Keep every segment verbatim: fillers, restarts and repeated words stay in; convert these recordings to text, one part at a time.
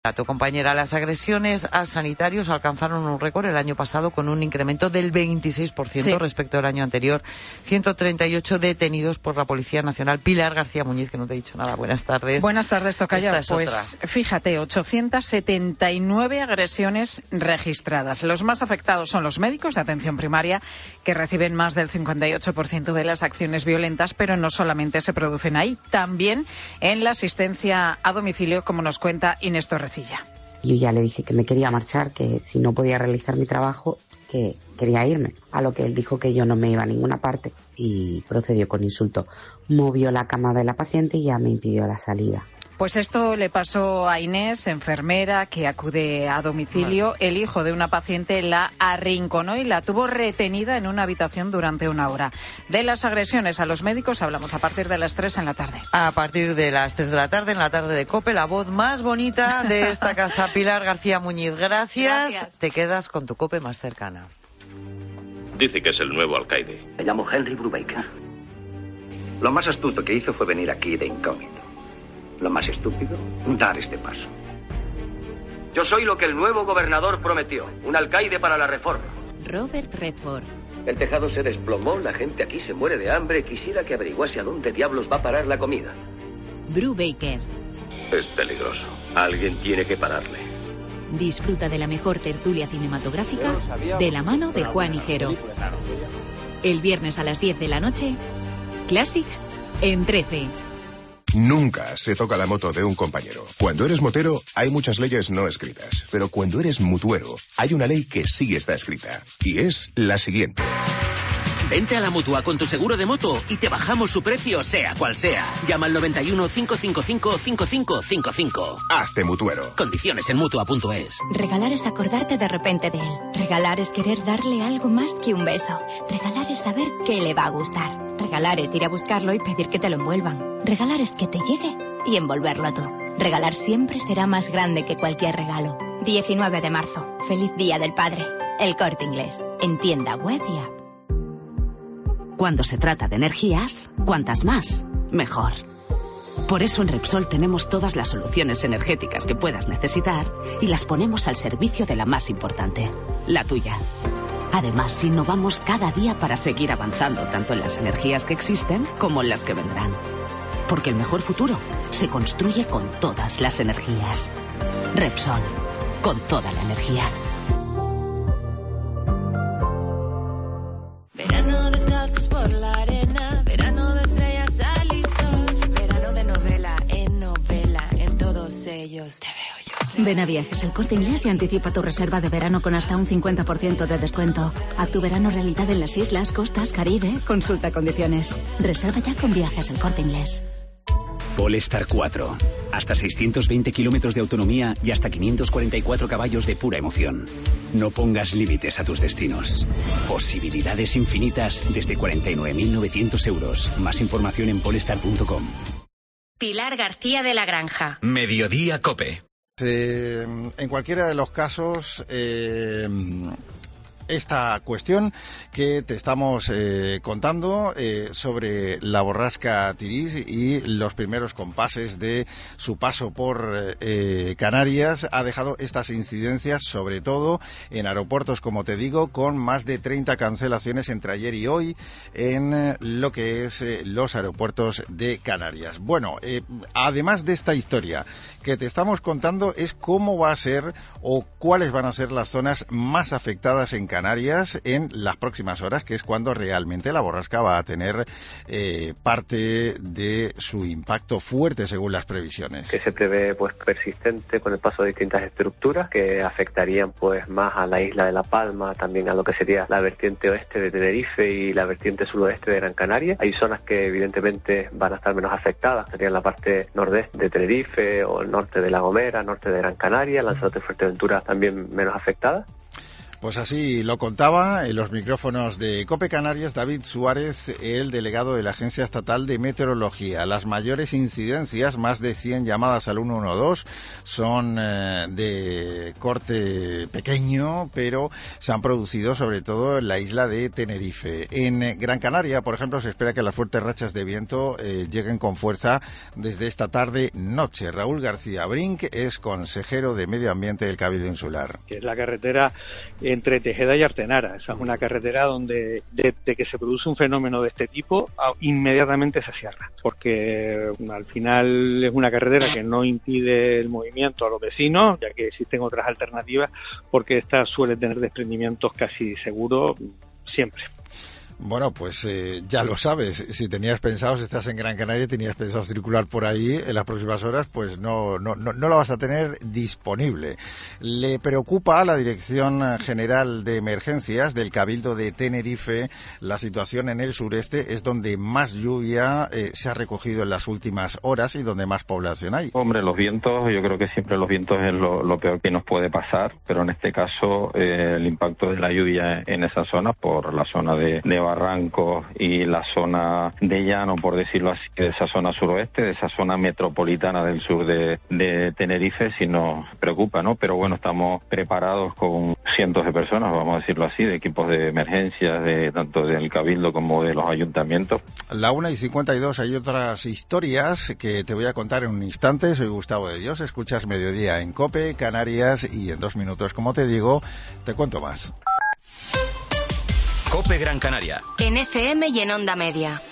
A tu compañera, las agresiones a sanitarios alcanzaron un récord el año pasado con un incremento del veintiséis por ciento sí. respecto al año anterior. ciento treinta y ocho detenidos por la Policía Nacional. Pilar García Muñiz, que no te he dicho nada. Buenas tardes. Buenas tardes, Tocaya. Pues otra. Fíjate, ochocientas setenta y nueve agresiones registradas. Los más afectados son los médicos de atención primaria, que reciben más del cincuenta y ocho por ciento de las acciones violentas, pero no solamente se producen ahí, también en la asistencia a domicilio, como nos cuenta Inés Torres. Yo ya le dije que me quería marchar, que si no podía realizar mi trabajo, que quería irme. A lo que él dijo que yo no me iba a ninguna parte y procedió con insulto. Movió la cama de la paciente y ya me impidió la salida. Pues esto le pasó a Inés, enfermera, que acude a domicilio. El hijo de una paciente la arrinconó y la tuvo retenida en una habitación durante una hora. De las agresiones a los médicos hablamos a partir de las tres en la tarde. A partir de las tres de la tarde, en la tarde de COPE, la voz más bonita de esta casa, Pilar García Muñiz. Gracias. Gracias. Te quedas con tu COPE más cercana. Dice que es el nuevo alcaide. Me llamo Henry Brubaker. Lo más astuto que hizo fue venir aquí de incógnito. Lo más estúpido, dar este paso. Yo soy lo que el nuevo gobernador prometió, un alcaide para la reforma. Robert Redford. El tejado se desplomó, la gente aquí se muere de hambre. Quisiera que averiguase a dónde diablos va a parar la comida. Brubaker. Es peligroso. Alguien tiene que pararle. Disfruta de la mejor tertulia cinematográfica de la mano de Juan Higuero. El viernes a las diez de la noche, Classics en trece. Nunca se toca la moto de un compañero. Cuando eres motero, hay muchas leyes no escritas. Pero cuando eres mutuero, hay una ley que sí está escrita. Y es la siguiente. Vente a la Mutua con tu seguro de moto y te bajamos su precio, sea cual sea. Llama al noventa y uno, cinco cinco cinco, cinco cinco cinco cinco. Hazte mutuero. Condiciones en Mutua punto es. Regalar es acordarte de repente de él. Regalar es querer darle algo más que un beso. Regalar es saber qué le va a gustar. Regalar es ir a buscarlo y pedir que te lo envuelvan. Regalar es que te llegue y envolverlo tú. Regalar siempre será más grande que cualquier regalo. diecinueve de marzo. Feliz Día del Padre. El Corte Inglés. En tienda web y app. Cuando se trata de energías, cuantas más, mejor. Por eso en Repsol tenemos todas las soluciones energéticas que puedas necesitar y las ponemos al servicio de la más importante, la tuya. Además, innovamos cada día para seguir avanzando tanto en las energías que existen como en las que vendrán. Porque el mejor futuro se construye con todas las energías. Repsol, con toda la energía. Verano descalzos por la arena, verano de estrellas al y sol, verano de novela en novela, en todos ellos te veo yo. Ven a Viajes El Corte Inglés y anticipa tu reserva de verano con hasta un cincuenta por ciento de descuento. Haz tu verano realidad en las islas, costas, Caribe. Consulta condiciones. Reserva ya con Viajes El Corte Inglés. Polestar cuatro. Hasta seiscientos veinte kilómetros de autonomía y hasta quinientos cuarenta y cuatro caballos de pura emoción. No pongas límites a tus destinos. Posibilidades infinitas desde cuarenta y nueve mil novecientos euros. Más información en polestar punto com. Pilar García de la Granja. Mediodía COPE. Eh, en cualquiera de los casos... Eh, esta cuestión que te estamos eh, contando eh, sobre la borrasca Tirís y los primeros compases de su paso por eh, Canarias ha dejado estas incidencias, sobre todo en aeropuertos, como te digo, con más de treinta cancelaciones entre ayer y hoy en eh, lo que es eh, los aeropuertos de Canarias. Bueno, eh, además de esta historia que te estamos contando, es cómo va a ser o cuáles van a ser las zonas más afectadas en Canarias en las próximas horas, que es cuando realmente la borrasca va a tener eh, parte de su impacto fuerte según las previsiones. Que se prevé pues persistente con el paso de distintas estructuras que afectarían pues más a la isla de La Palma, también a lo que sería la vertiente oeste de Tenerife y la vertiente suroeste de Gran Canaria. Hay zonas que evidentemente van a estar menos afectadas, serían la parte nordeste de Tenerife o el norte de La Gomera, norte de Gran Canaria, Lanzarote y Fuerteventura también menos afectadas. Pues así lo contaba en los micrófonos de COPE Canarias David Suárez, el delegado de la Agencia Estatal de Meteorología. Las mayores incidencias, más de cien llamadas al ciento doce, son eh, de corte pequeño, pero se han producido sobre todo en la isla de Tenerife. En eh, Gran Canaria, por ejemplo, se espera que las fuertes rachas de viento eh, lleguen con fuerza desde esta tarde-noche. Raúl García Brink es consejero de Medio Ambiente del Cabildo Insular. Que es la carretera entre Tejeda y Artenara. Esa es una carretera donde de, de que se produce un fenómeno de este tipo, inmediatamente se cierra, porque al final es una carretera que no impide el movimiento a los vecinos, ya que existen otras alternativas, porque esta suele tener desprendimientos casi seguros siempre. Bueno, pues eh, ya lo sabes, si tenías pensado, si estás en Gran Canaria, tenías pensado circular por ahí en las próximas horas, pues no, no, no, no lo vas a tener disponible. Le preocupa a la Dirección General de Emergencias del Cabildo de Tenerife la situación en el sureste, es donde más lluvia eh, se ha recogido en las últimas horas y donde más población hay. Hombre, los vientos, yo creo que siempre los vientos es lo, lo peor que nos puede pasar, pero en este caso eh, el impacto de la lluvia en esa zona, por la zona de, de Barranco y la zona de llano, por decirlo así, de esa zona suroeste, de esa zona metropolitana del sur de, de Tenerife, sí nos preocupa, ¿no? Pero bueno, estamos preparados con cientos de personas, vamos a decirlo así, de equipos de emergencias, de tanto del Cabildo como de los ayuntamientos. La una y cincuenta y dos, hay otras historias que te voy a contar en un instante. Soy Gustavo de Dios, escuchas Mediodía en COPE Canarias y en dos minutos, como te digo, te cuento más. COPE Gran Canaria. En F M y en Onda Media.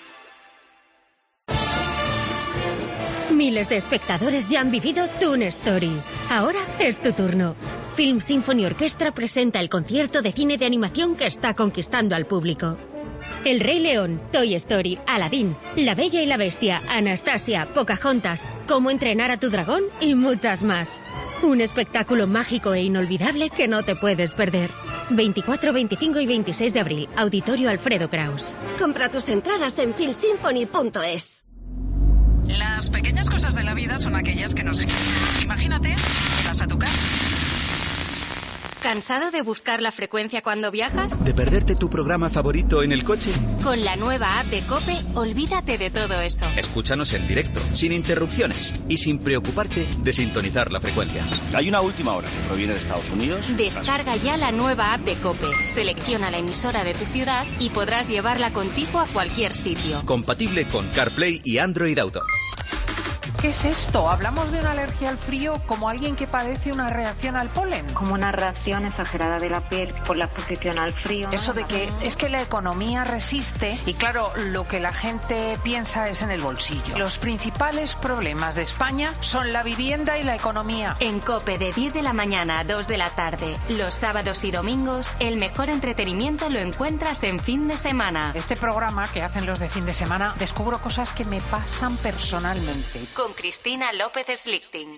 Miles de espectadores ya han vivido Toon Story. Ahora es tu turno. Film Symphony Orchestra presenta el concierto de cine de animación que está conquistando al público. El Rey León, Toy Story, Aladdin, La Bella y la Bestia, Anastasia, Pocahontas, Cómo entrenar a tu dragón y muchas más. Un espectáculo mágico e inolvidable que no te puedes perder. veinticuatro, veinticinco y veintiséis de abril, Auditorio Alfredo Kraus. Compra tus entradas en film symphony punto es. Las pequeñas cosas de la vida son aquellas que nos... Imagínate, vas a tu casa. ¿Cansado de buscar la frecuencia cuando viajas? ¿De perderte tu programa favorito en el coche? Con la nueva app de COPE, olvídate de todo eso. Escúchanos en directo, sin interrupciones y sin preocuparte de sintonizar la frecuencia. Hay una última hora que proviene de Estados Unidos. Descarga ya la nueva app de COPE, selecciona la emisora de tu ciudad y podrás llevarla contigo a cualquier sitio. Compatible con CarPlay y Android Auto. ¿Qué es esto? ¿Hablamos de una alergia al frío como alguien que padece una reacción al polen? Como una reacción exagerada de la piel por la exposición al frío. Eso de que es que la economía resiste y claro, lo que la gente piensa es en el bolsillo. Los principales problemas de España son la vivienda y la economía. En COPE de diez de la mañana a dos de la tarde, los sábados y domingos, el mejor entretenimiento lo encuentras en fin de semana. Este programa que hacen los de fin de semana, descubro cosas que me pasan personalmente. Con Cristina López Slichting.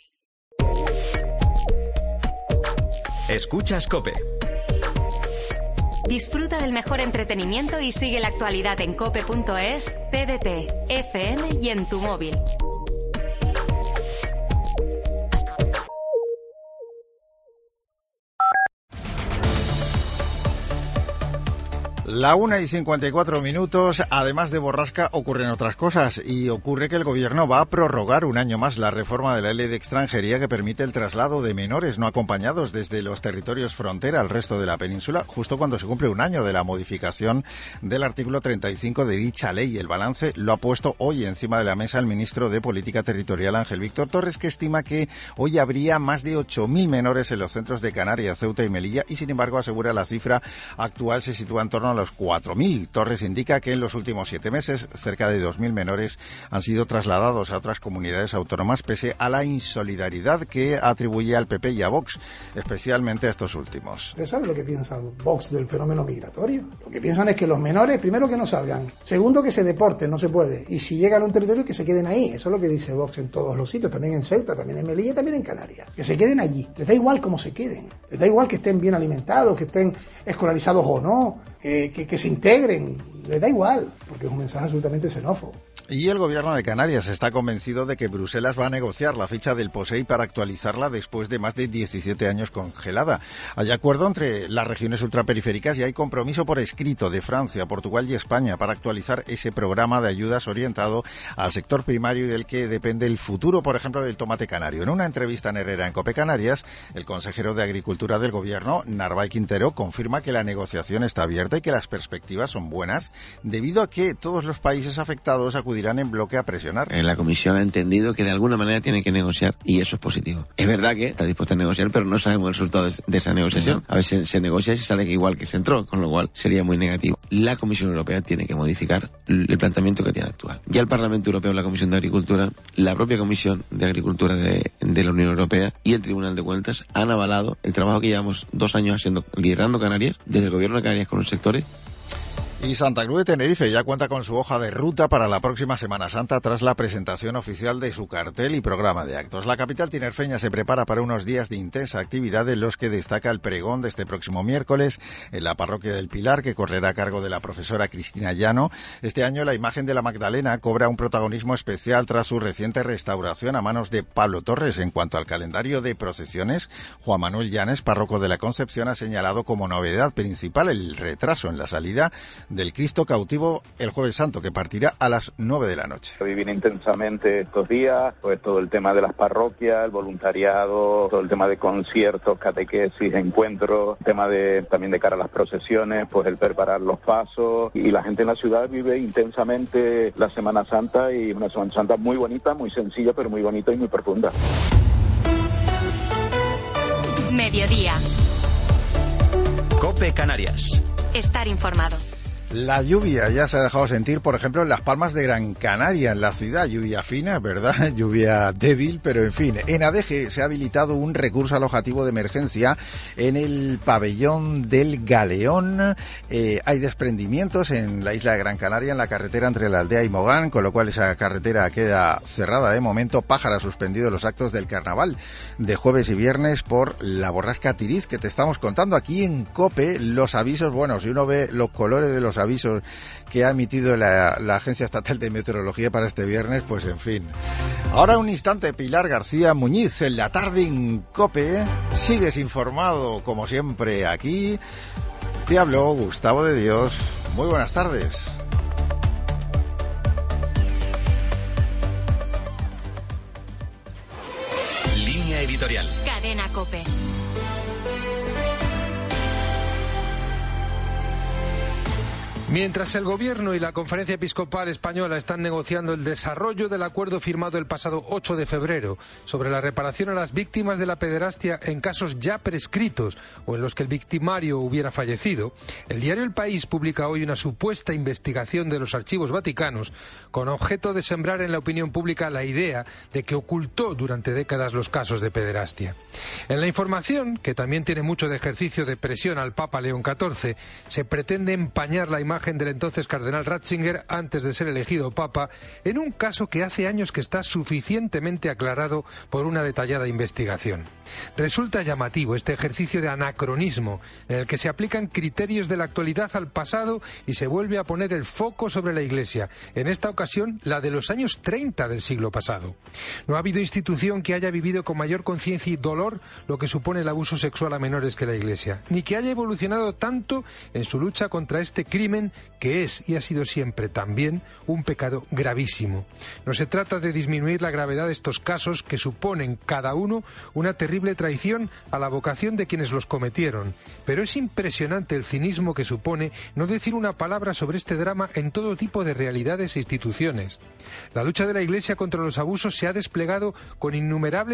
Escuchas COPE. Disfruta del mejor entretenimiento y sigue la actualidad en cope punto es, T D T, F M y en tu móvil. La una y cincuenta y cuatro minutos, además de borrasca, ocurren otras cosas y ocurre que el Gobierno va a prorrogar un año más la reforma de la Ley de Extranjería que permite el traslado de menores no acompañados desde los territorios frontera al resto de la península, justo cuando se cumple un año de la modificación del artículo treinta y cinco de dicha ley. El balance lo ha puesto hoy encima de la mesa el ministro de Política Territorial, Ángel Víctor Torres, que estima que hoy habría más de ocho mil menores en los centros de Canarias, Ceuta y Melilla y, sin embargo, asegura la cifra actual se sitúa en torno a los cuatro mil. Torres indica que en los últimos siete meses cerca de dos mil menores han sido trasladados a otras comunidades autónomas pese a la insolidaridad que atribuye al P P y a Vox, especialmente a estos últimos. ¿Usted sabe lo que piensa Vox del fenómeno migratorio? Lo que piensan es que los menores, primero, que no salgan, segundo, que se deporten, no se puede, y si llegan a un territorio que se queden ahí. Eso es lo que dice Vox en todos los sitios, también en Ceuta, también en Melilla, también en Canarias, que se queden allí. Les da igual cómo se queden, les da igual que estén bien alimentados, que estén escolarizados o no, que que, que, que se integren, les da igual, porque es un mensaje absolutamente xenófobo. Y el gobierno de Canarias está convencido de que Bruselas va a negociar la ficha del POSEI para actualizarla después de más de diecisiete años congelada. Hay acuerdo entre las regiones ultraperiféricas y hay compromiso por escrito de Francia, Portugal y España para actualizar ese programa de ayudas orientado al sector primario y del que depende el futuro, por ejemplo, del tomate canario. En una entrevista en Herrera en COPE Canarias, el consejero de Agricultura del gobierno, Narváez Quintero, confirma que la negociación está abierta y que las perspectivas son buenas, debido a que todos los países afectados acudirán en bloque a presionar. La Comisión ha entendido que de alguna manera tiene que negociar y eso es positivo. Es verdad que está dispuesta a negociar, pero no sabemos el resultado de esa negociación. Uh-huh. A veces se negocia y se sale igual que se entró, con lo cual sería muy negativo. La Comisión Europea tiene que modificar el planteamiento que tiene actual. Ya el Parlamento Europeo, la Comisión de Agricultura, la propia Comisión de Agricultura de, de la Unión Europea y el Tribunal de Cuentas han avalado el trabajo que llevamos dos años haciendo, liderando Canarias, desde el gobierno de Canarias con los sectores. Y Santa Cruz de Tenerife ya cuenta con su hoja de ruta para la próxima Semana Santa tras la presentación oficial de su cartel y programa de actos. La capital tinerfeña se prepara para unos días de intensa actividad en los que destaca el pregón de este próximo miércoles en la parroquia del Pilar, que correrá a cargo de la profesora Cristina Llano. Este año la imagen de la Magdalena cobra un protagonismo especial tras su reciente restauración a manos de Pablo Torres. En cuanto al calendario de procesiones, Juan Manuel Llanes, párroco de la Concepción, ha señalado como novedad principal el retraso en la salida del Cristo cautivo el Jueves Santo, que partirá a las nueve de la noche. Vivir intensamente estos días, pues todo el tema de las parroquias, el voluntariado, todo el tema de conciertos, catequesis, encuentros, tema de también de cara a las procesiones, pues el preparar los pasos, y la gente en la ciudad vive intensamente la Semana Santa, y una Semana Santa muy bonita, muy sencilla, pero muy bonita y muy profunda. Mediodía. COPE Canarias. Estar informado. La lluvia ya se ha dejado sentir, por ejemplo, en Las Palmas de Gran Canaria, en la ciudad. Lluvia fina, ¿verdad? Lluvia débil, pero en fin. En Adeje se ha habilitado un recurso alojativo de emergencia en el pabellón del Galeón. Eh, hay desprendimientos en la isla de Gran Canaria, en la carretera entre la aldea y Mogán, con lo cual esa carretera queda cerrada de momento. Pájara ha suspendido los actos del carnaval de jueves y viernes por la borrasca Tirís, que te estamos contando aquí en COPE. Los avisos, bueno, si uno ve los colores de los avisos que ha emitido la, la Agencia Estatal de Meteorología para este viernes, pues en fin. Ahora un instante, Pilar García Muñiz, en la tarde en COPE. Sigues informado, como siempre, aquí. Te habló Gustavo de Dios. Muy buenas tardes. Línea editorial. Cadena COPE. Mientras el Gobierno y la Conferencia Episcopal Española están negociando el desarrollo del acuerdo firmado el pasado ocho de febrero sobre la reparación a las víctimas de la pederastia en casos ya prescritos o en los que el victimario hubiera fallecido, el diario El País publica hoy una supuesta investigación de los archivos vaticanos con objeto de sembrar en la opinión pública la idea de que ocultó durante décadas los casos de pederastia. En la información, que también tiene mucho de ejercicio de presión al Papa León catorce, se pretende empañar la imagen del entonces cardenal Ratzinger antes de ser elegido papa en un caso que hace años que está suficientemente aclarado por una detallada investigación. Resulta llamativo este ejercicio de anacronismo en el que se aplican criterios de la actualidad al pasado y se vuelve a poner el foco sobre la Iglesia, en esta ocasión la de los años treinta del siglo pasado. No ha habido institución que haya vivido con mayor conciencia y dolor lo que supone el abuso sexual a menores que la Iglesia, ni que haya evolucionado tanto en su lucha contra este crimen que es y ha sido siempre también un pecado gravísimo. No se trata de disminuir la gravedad de estos casos que suponen cada uno una terrible traición a la vocación de quienes los cometieron, pero es impresionante el cinismo que supone no decir una palabra sobre este drama en todo tipo de realidades e instituciones. La lucha de la Iglesia contra los abusos se ha desplegado con innumerables